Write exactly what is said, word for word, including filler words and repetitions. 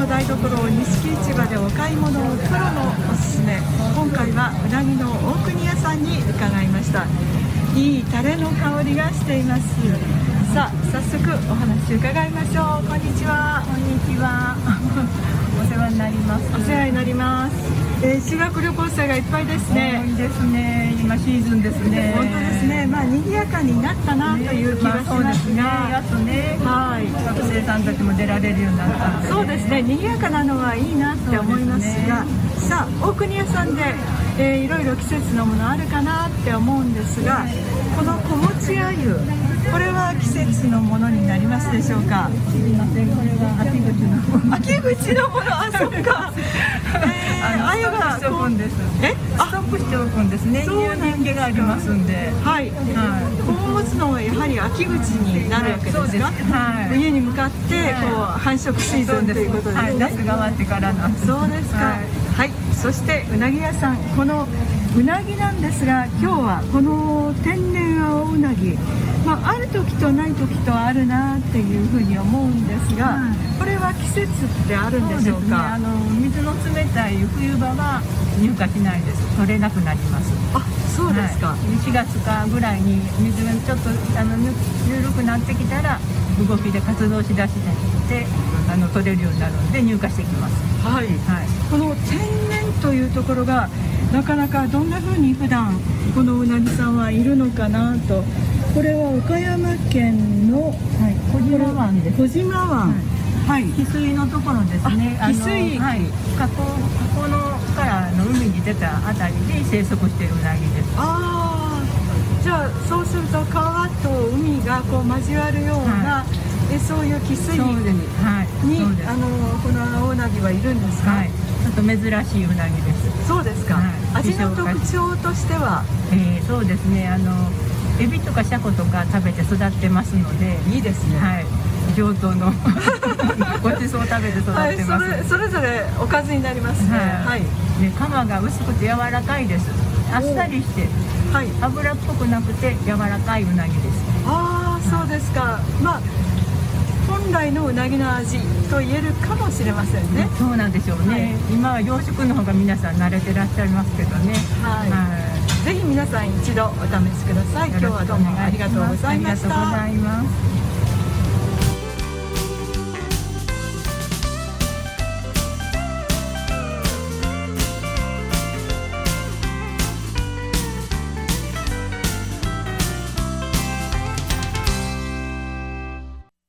の台所錦市場でお買い物をプロのおすすめ。今回はうなぎの大国屋さんに伺いました。いいタレの香りがしています。さあ早速お話伺いましょう。こんにちは。 こんにちは。お世話になります。 お世話になります。えー、修学旅行生がいっぱいですね。 多いですね。今シーズンですね。 本当ですね。まあ賑やかになったなという気がしますが、 やっとね、 はい、 学生さんたちも出られるようになったんで、ね、 そうですね。賑やかなのはいいなって思いますが、すね、さあ大国屋さんで、えー、いろいろ季節のものあるかなって思うんですが、この子持ち鮎、これは季節のものになりますでしょうか。 知りません。これは秋口のもの。 秋口のもの、あ、そっか。 えー、鮎がしておくんです。え、ストックしておくんですね。年中年季がありますんで。 はい。子を持つのはやはり秋口になるわけですか。はい、そうです。はい。冬に向かってこう繁殖シーズンということですね。 夏が終わってからなんです。 そうですか。はい。はい、そしてうなぎ屋さん、このうなぎなんですが、今日はこの天然青うなぎ、まあ、ある時とない時とあるなっていうふうに思うんですが、はい、これは季節ってあるんでしょうか。 そうですね、あの水の冷たい冬場は入荷しないです。取れなくなります。 あ、そうですか。はい、 しがつかぐらいに水がちょっとあの緩くなってきたら動きで活動しだしてあの取れるようになるので入荷してきます。 はい、はい、この天然というところがなかなかどんな風に普段このうなぎさんはいるのかなと。これは岡山県の、はい、 小島湾です。 小島湾、はい、 翡翠のところですね。 翡翠、 はい、河口河口のからの海に出たあたりで生息しているうなぎです。 ああ、じゃあそうすると川と海がこう交わるような、はい、えそういう翡翠に、はい、あのこの青うなぎはいるんですか。はい、 ちょっと珍しいうなぎです。 そうですか。はい、味の特徴としては、 えー、そうですね。あのエビとかシャコとか食べて育ってますので、 いいですね。 はい、上等のごちそうを食べて育ってます。 はい、それ、それぞれおかずになりますね。はい。 で、皮が薄くて柔らかいです。あっさりして、はい、油っぽくなくて柔らかいうなぎです。 ああ、そうですか。まあ本来のうなぎの味と言えるかもしれませんね。 そうなんでしょうね。はい、今は養殖の方が皆さん慣れてらっしゃいますけどね。はい。はい、 ぜひ皆さん一度お試しください。今日はどうもありがとうございました。 ありがとうございます。